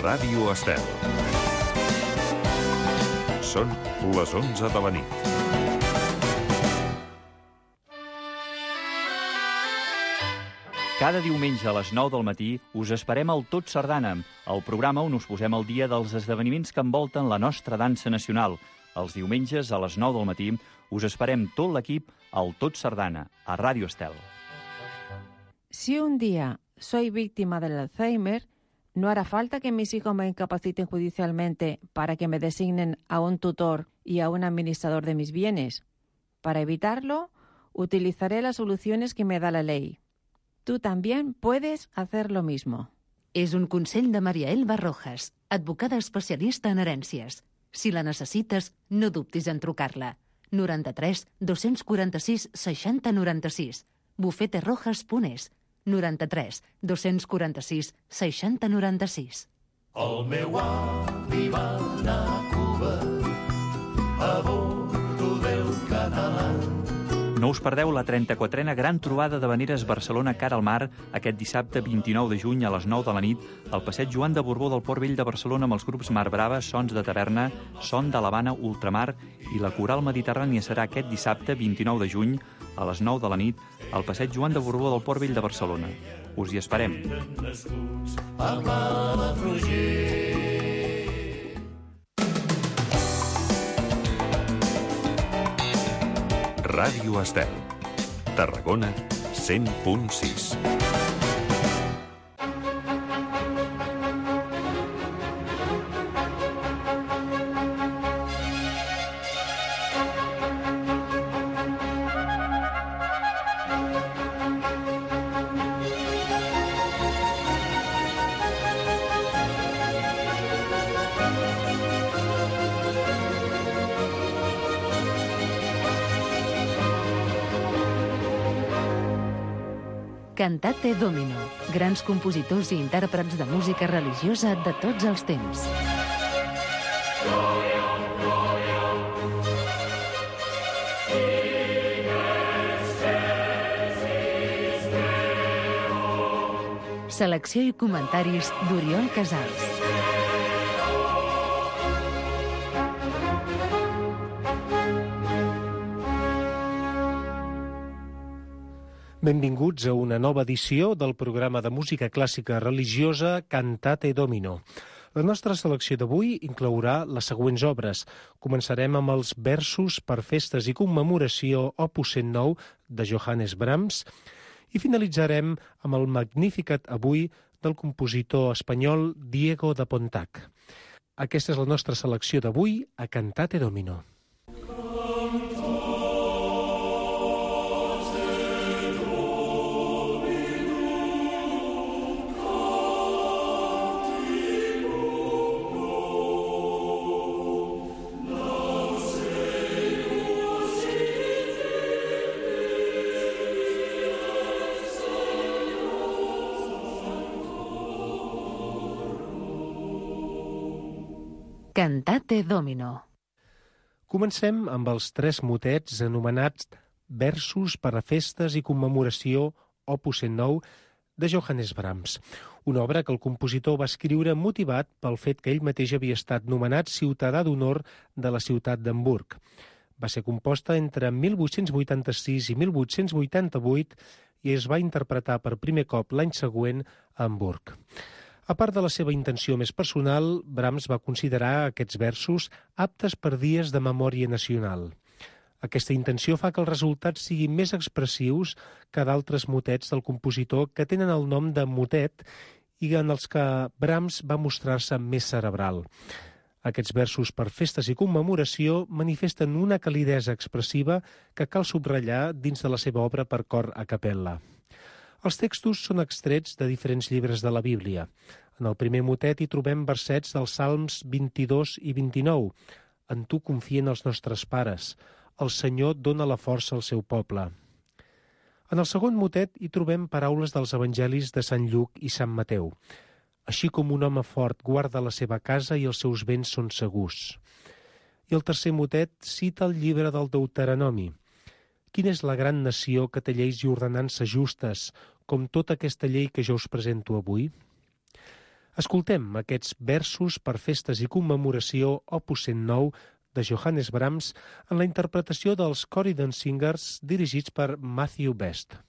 Ràdio Estel. Són les 11 de la nit. Cada diumenge a les 9 del matí us esperem al Tot Sardana, el programa on us posem al dia dels esdeveniments que envolten la nostra dansa nacional. Els diumenges a les 9 del matí us esperem tot l'equip al Tot Sardana, a Ràdio Estel. Si un día soy víctima del Alzheimer, no hará falta que mis hijos me incapaciten judicialmente para que me designen a un tutor y a un administrador de mis bienes. Para evitarlo, utilizaré las soluciones que me da la ley. Tú también puedes hacer lo mismo. És un consell de Maria Elba Rojas, advocada especialista en herències. Si la necessites, no dubtis en trucar-la. 93 246 60 96. bufeterojas.es. 93 246 60 96. El meu avi va anar a Cuba a bordo del català. No us perdeu la 34a Gran Trobada d'Havaneres Barcelona cara al mar aquest dissabte 29 de juny a les 9 de la nit al passeig Joan de Borbó del Port Vell de Barcelona amb els grups Mar Brava, Sons de Taverna, Son de l'Havana, Ultramar i la Coral Mediterrània. Serà aquest dissabte 29 de juny a les 9 de la nit al passeig Joan de Borbó del Port Vell de Barcelona. Us hi esperem. Ràdio Estel. Tarragona 100.6. Cantate Domino, grans compositors i intèrprets de música religiosa de tots els temps. Selecció i comentaris d'Oriol Casals. Benvinguts a una nova edició del programa de música clàssica religiosa Cantate Domino. La nostra selecció d'avui inclourà les següents obres. Començarem amb els versos per festes i commemoració Opus 109 de Johannes Brahms i finalitzarem amb el Magnificat avui del compositor espanyol Diego de Pontac. Aquesta és la nostra selecció d'avui a Cantate Domino. Cantate Domino. Comencem amb els 3 motets anomenats Versos per a festes i commemoració Opus 109 de Johannes Brahms, una obra que el compositor va escriure motivat pel fet que ell mateix havia estat nomenat ciutadà d'honor de la ciutat d'Hamburg. Va ser composta entre 1886 i 1888 i es va interpretar per primer cop l'any següent a Hamburg. A part de la seva intenció més personal, Brahms va considerar aquests versos aptes per dies de memòria nacional. Aquesta intenció fa que els resultats siguin més expressius que d'altres motets del compositor que tenen el nom de motet i en els que Brahms va mostrar-se més cerebral. Aquests versos per festes i commemoració manifesten una calidesa expressiva que cal subratllar dins de la seva obra per cor a capella. Els textos són extrets de diferents llibres de la Bíblia. En el primer motet hi trobem versets dels Salms 22 i 29. En tu confien els nostres pares. El Senyor dona la força al seu poble. En el segon motet hi trobem paraules dels evangelis de Sant Lluc i Sant Mateu. Així com un home fort guarda la seva casa i els seus béns són segurs. I el tercer motet cita el llibre del Deuteronomi. Quina és la gran nació que té lleis i ordenances justes, com tota aquesta llei que jo us presento avui? Escoltem aquests versos per festes i commemoració opus 109 de Johannes Brahms en la interpretació dels Corydon Singers dirigits per Matthew Best.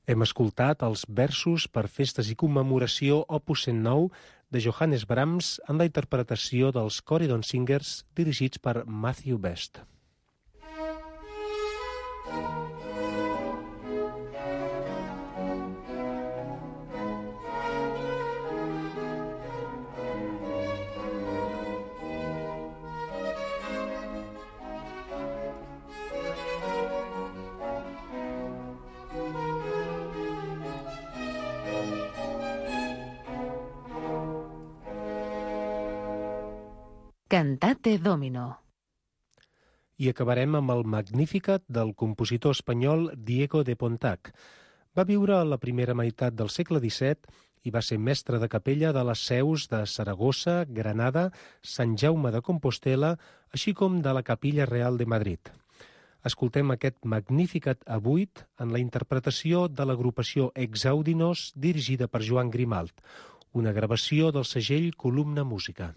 Hem escoltat els versos per festes i commemoració Opus 109 de Johannes Brahms en la interpretació dels Corydon Singers dirigits per Matthew Best. Cantate Domino. I acabarem amb el Magnificat del compositor espanyol Diego de Pontac. Va viure a la primera meitat del segle XVII i va ser mestre de capella de les seus de Saragossa, Granada, Sant Jaume de Compostel·la, així com de la Capilla Real de Madrid. Escoltem aquest Magnificat a 8 en la interpretació de l'agrupació Exaudinos dirigida per Joan Grimalt, una gravació del segell Columna Música.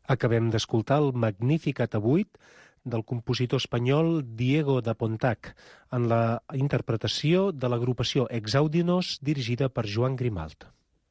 Acabem d'escoltar el Magnificat a 8 del compositor espanyol Diego de Pontac, en la interpretació de l'agrupació Exaudinos dirigida per Joan Grimalt.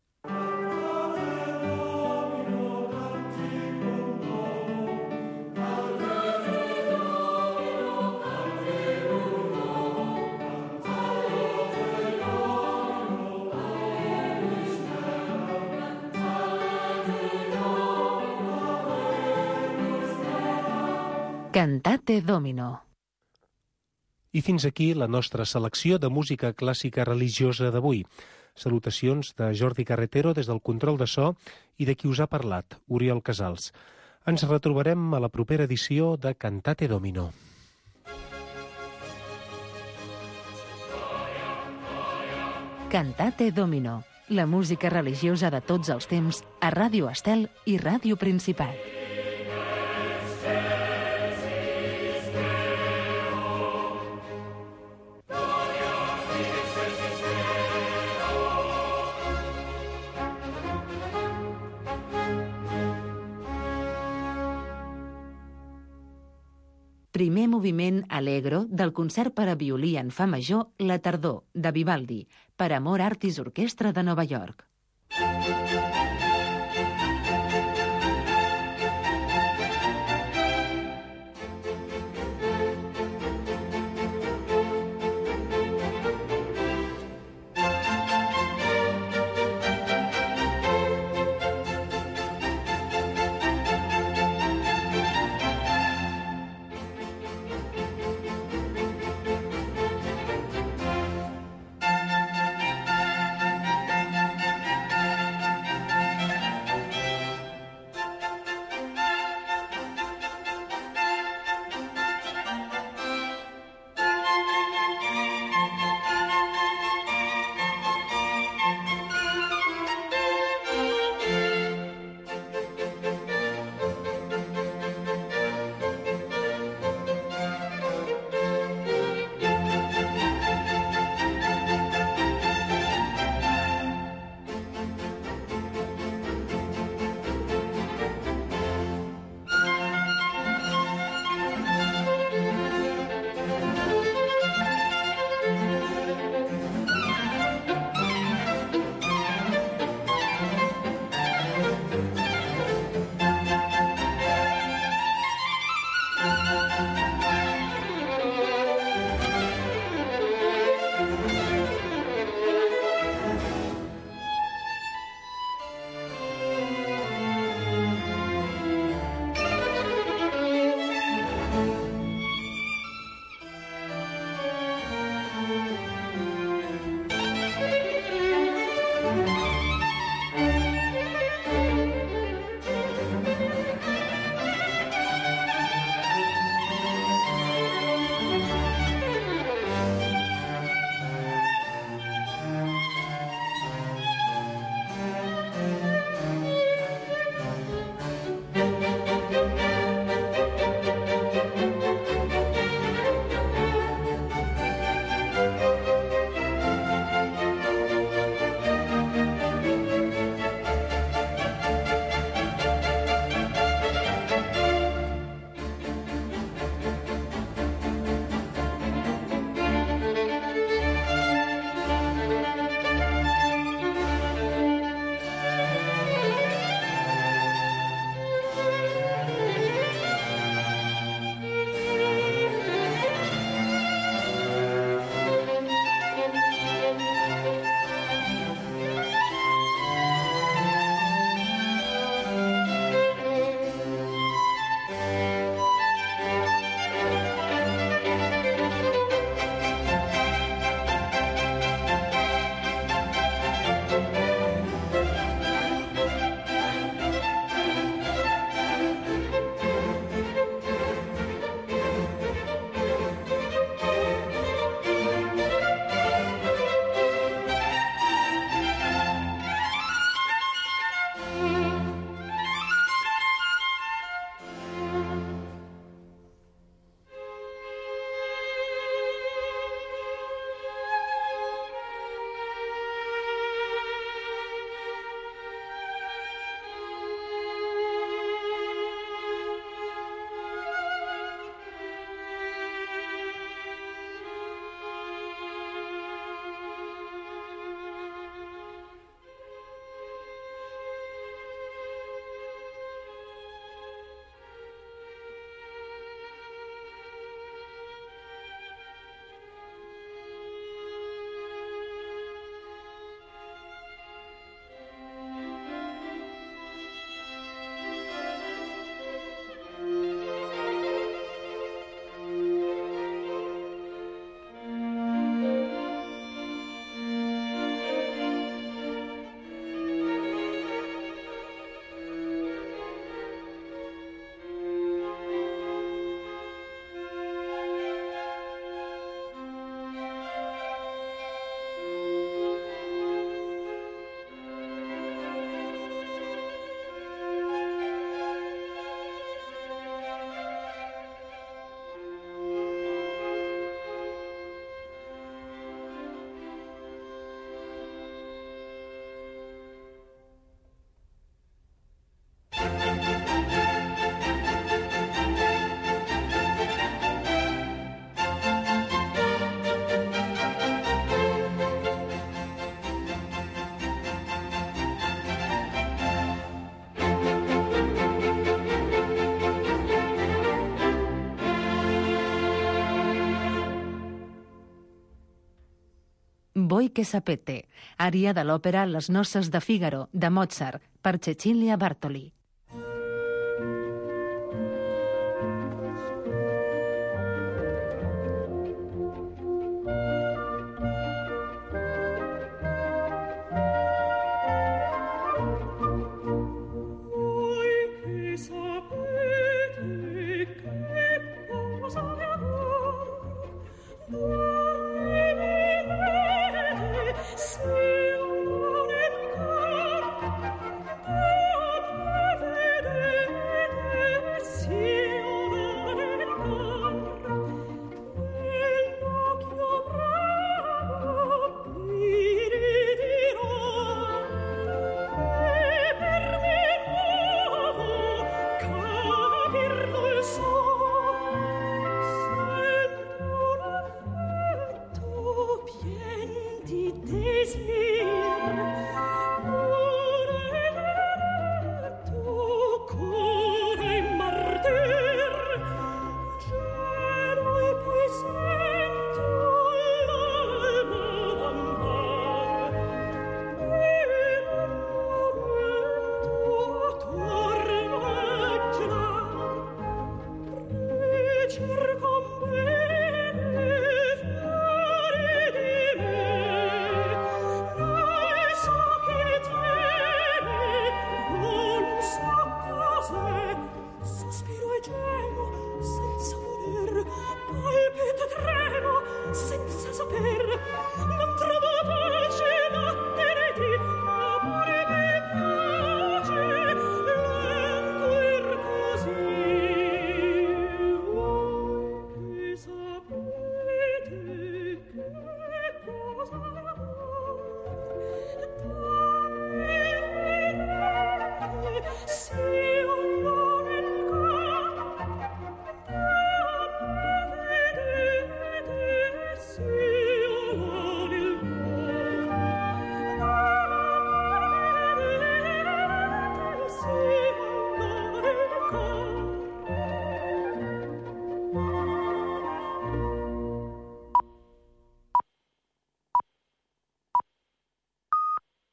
Cantate Domino. I fins aquí la nostra selecció de música clàssica religiosa d'avui. Salutacions de Jordi Carretero des del control de so i de qui us ha parlat, Oriol Casals. Ens retrobarem a la propera edició de Cantate Domino. Cantate Domino, la música religiosa de tots els temps a Ràdio Estel i Ràdio Principat. Primer moviment allegro del concert per a violí en fa major La tardor, de Vivaldi, per Amor Artis Orquestra de Nova York. Voi che sapete, ària de l'òpera Les noces de Fígaro, de Mozart, per Cecilia Bartoli.